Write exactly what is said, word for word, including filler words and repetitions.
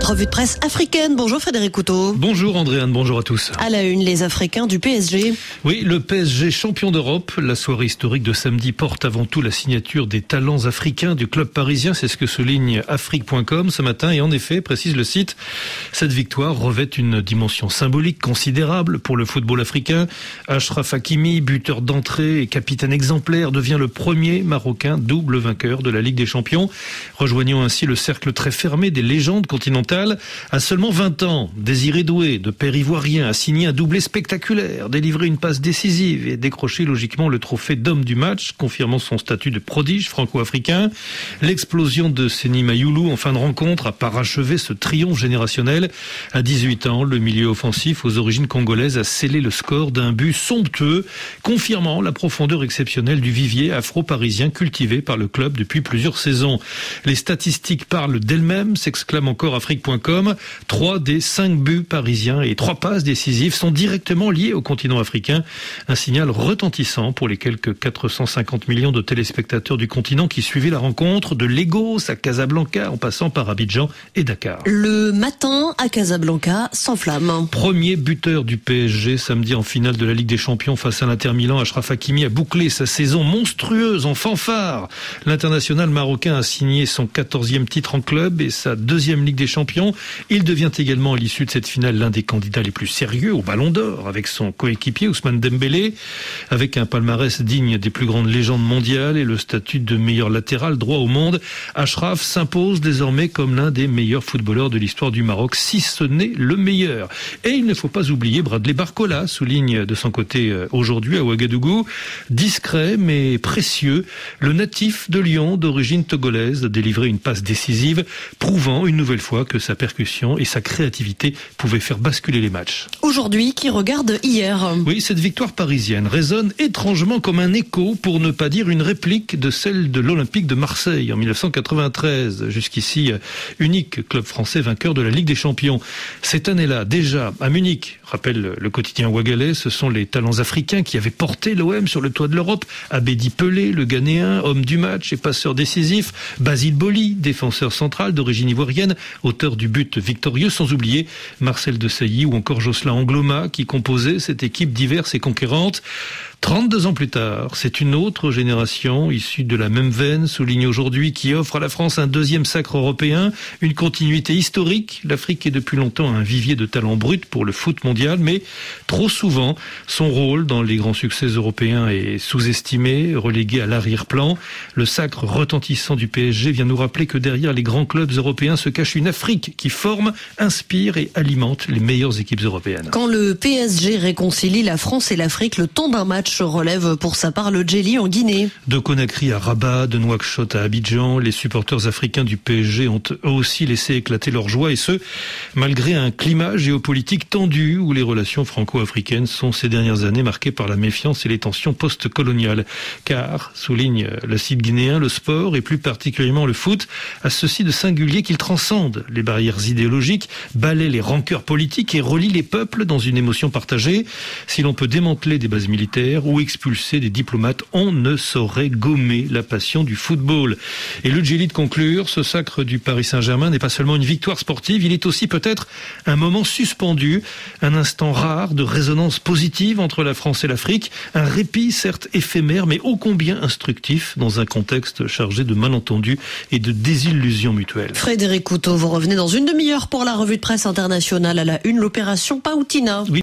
Revue de presse africaine. Bonjour Frédéric Couteau. Bonjour Andréane, bonjour à tous. À la une, les Africains du P S G. Oui, le P S G champion d'Europe. La soirée historique de samedi porte avant tout la signature des talents africains du club parisien. C'est ce que souligne Afrique point com ce matin. Et en effet, précise le site, cette victoire revêt une dimension symbolique considérable pour le football africain. Achraf Hakimi, buteur d'entrée et capitaine exemplaire, devient le premier Marocain double vainqueur de la Ligue des Champions, rejoignant ainsi le cercle très fermé des légendes continentales. À seulement vingt ans, Désiré Doué, de père ivoirien, a signé un doublé spectaculaire, délivré une passe décisive et décroché logiquement le trophée d'homme du match, confirmant son statut de prodige franco-africain. L'explosion de Seny Mayoulou en fin de rencontre a parachevé ce triomphe générationnel. À dix-huit ans, le milieu offensif aux origines congolaises a scellé le score d'un but somptueux, confirmant la profondeur exceptionnelle du vivier afro-parisien cultivé par le club depuis plusieurs saisons. Les statistiques parlent d'elles-mêmes, s'exclame encore Afrique point com. Trois des cinq buts parisiens et trois passes décisives sont directement liés au continent africain. Un signal retentissant pour les quelques quatre cent cinquante millions de téléspectateurs du continent qui suivaient la rencontre de Lagos à Casablanca en passant par Abidjan et Dakar. Le matin à Casablanca s'enflamme. Premier buteur du P S G samedi en finale de la Ligue des Champions face à l'Inter Milan, Achraf Hakimi a bouclé sa saison monstrueuse en fanfare. L'international marocain a signé son quatorzième titre en club et sa deuxième Ligue des Champions. Il devient également à l'issue de cette finale l'un des candidats les plus sérieux au Ballon d'Or avec son coéquipier Ousmane Dembélé. Avec un palmarès digne des plus grandes légendes mondiales et le statut de meilleur latéral droit au monde, Achraf s'impose désormais comme l'un des meilleurs footballeurs de l'histoire du Maroc, si ce n'est le meilleur. Et il ne faut pas oublier Bradley Barcola, souligne de son côté aujourd'hui à Ouagadougou. Discret mais précieux, le natif de Lyon d'origine togolaise a délivré une passe décisive, prouvant une nouvelle fois que sa percussion et sa créativité pouvaient faire basculer les matchs. Aujourd'hui, qui regarde hier. Oui, cette victoire parisienne résonne étrangement comme un écho, pour ne pas dire une réplique de celle de l'Olympique de Marseille en dix-neuf cent quatre-vingt-treize, jusqu'ici unique club français vainqueur de la Ligue des Champions. Cette année-là, déjà à Munich, rappelle le quotidien ouagalais, ce sont les talents africains qui avaient porté l'O M sur le toit de l'Europe. Abedi Pelé, le Ghanéen, homme du match et passeur décisif. Basile Boli, défenseur central d'origine ivoirienne, auteur du but victorieux, sans oublier Marcel Desailly ou encore Jocelyn Angloma qui composaient cette équipe diverse et conquérante. trente-deux ans plus tard, c'est une autre génération issue de la même veine, souligne aujourd'hui, qui offre à la France un deuxième sacre européen, une continuité historique. L'Afrique est depuis longtemps un vivier de talents bruts pour le foot mondial, mais trop souvent, son rôle dans les grands succès européens est sous-estimé, relégué à l'arrière-plan. Le sacre retentissant du P S G vient nous rappeler que derrière les grands clubs européens se cache une Afrique qui forme, inspire et alimente les meilleures équipes européennes. Quand le P S G réconcilie la France et l'Afrique, le ton d'un match relève pour sa part le Djeli en Guinée. De Conakry à Rabat, de Nouakchott à Abidjan, les supporters africains du P S G ont eux aussi laissé éclater leur joie, et ce, malgré un climat géopolitique tendu où les relations franco-africaines sont ces dernières années marquées par la méfiance et les tensions post-coloniales. Car, souligne le site guinéen, le sport et plus particulièrement le foot a ceci de singulier qu'il transcende les barrières idéologiques, balaie les rancœurs politiques et relie les peuples dans une émotion partagée. Si l'on peut démanteler des bases militaires ou expulser des diplomates, on ne saurait gommer la passion du football. Et le Djeli de conclure, ce sacre du Paris Saint-Germain n'est pas seulement une victoire sportive, il est aussi peut-être un moment suspendu, un instant rare de résonance positive entre la France et l'Afrique, un répit certes éphémère mais ô combien instructif dans un contexte chargé de malentendus et de désillusions mutuelles. Frédéric Couteau, vous revenez dans une demi-heure pour la revue de presse internationale. À la une, l'opération Pautina. Oui.